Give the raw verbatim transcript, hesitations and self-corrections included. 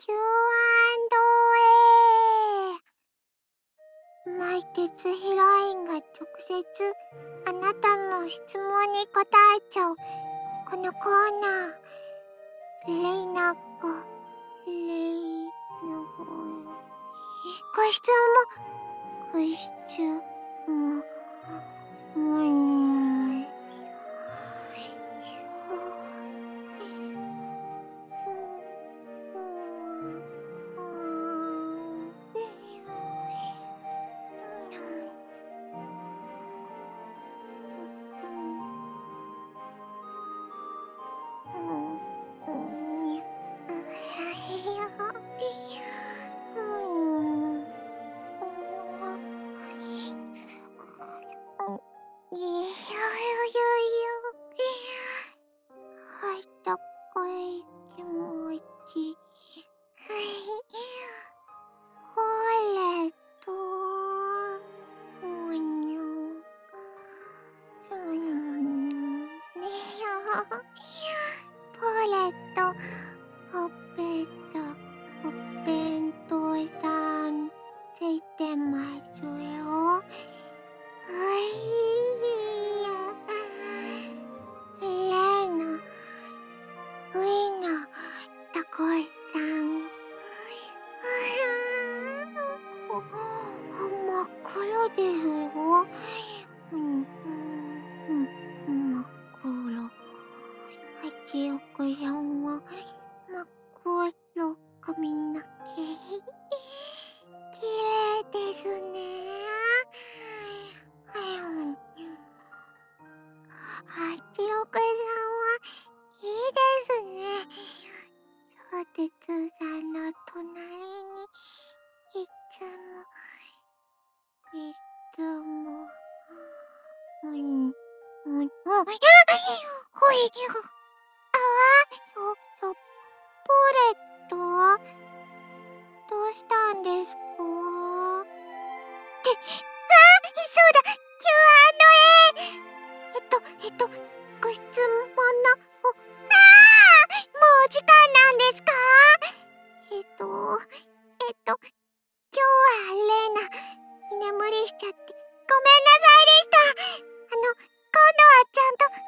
キューアンドエー。マイテツヒロインが直接あなたの質問に答えちゃうこのコーナー。レイナがレイナがご質問ご質問もんあったかい気持ち。ポレットもにょポレットほっぺたお弁当さんついてますよ。レイナウインナータコさん。真っ黒ですよ。うんうんうん、真っ黒。八億さんは真っ黒髪の毛。綺麗ですね。八六さんはいいですね。そうてつさんの隣にいつもいつもうんうんうんあっほいあわよよポレットどうしたんですかってあそうだ キューアンドエー えっとえっとご質問のおあーもうお時間なんですかえっとえっと今日はレイナ居眠りしちゃってごめんなさいでした。あの今度はちゃんと